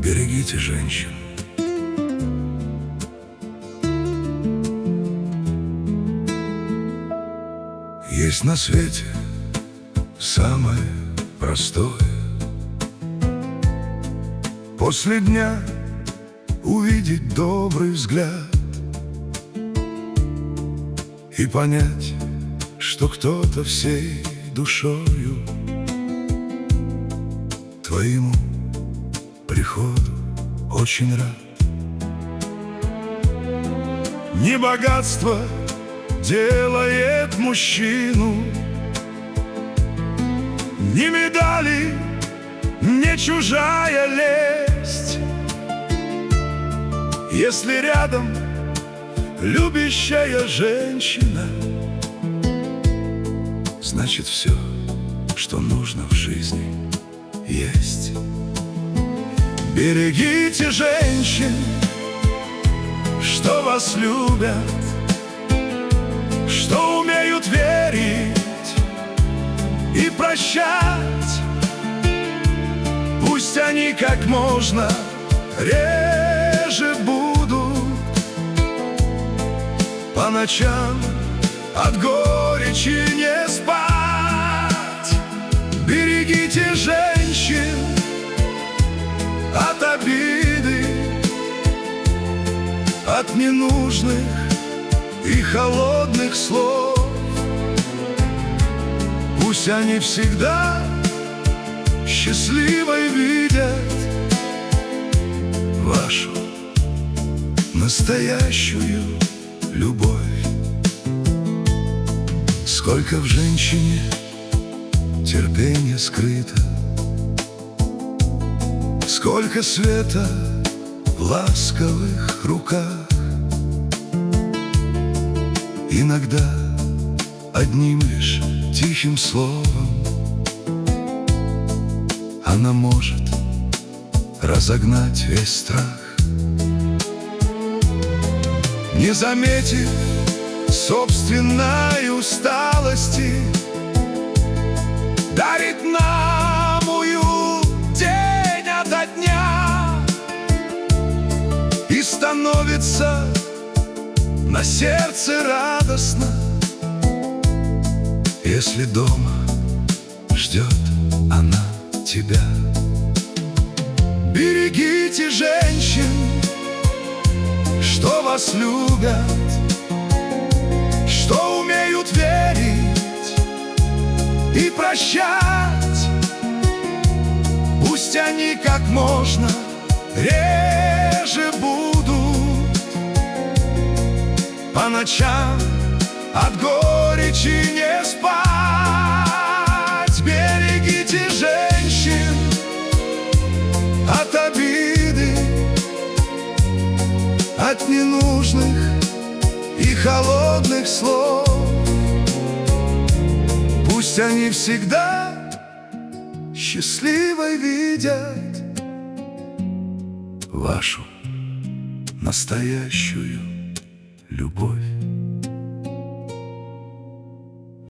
Берегите женщин. Есть на свете самое простое: после дня увидеть добрый взгляд и понять, что кто-то всей душою твоему приходу очень рад. Не богатство делает мужчину, ни медали, не чужая лесть. Если рядом любящая женщина, значит, все, что нужно в жизни, есть. Берегите женщин, что вас любят, что умеют верить и прощать. Пусть они как можно реже будут по ночам от горечи не спать. Берегите женщин от обиды, от ненужных и холодных слов. Пусть они всегда счастливой видят вашу настоящую любовь. Сколько в женщине терпения скрыто, сколько света в ласковых руках. Иногда одним лишь тихим словом она может разогнать весь страх. Не заметив собственной усталости, дарит нам уют день ото дня, и становится на сердце радостно, если дома ждет она тебя. Берегите женщин, что вас любят, что умеют верить и прощать. Пусть они как можно реже будут по ночам от горечи не спать. Берегите женщин от обиды, от ненужных и холодных слов. Пусть они всегда счастливой видят вашу настоящую любовь.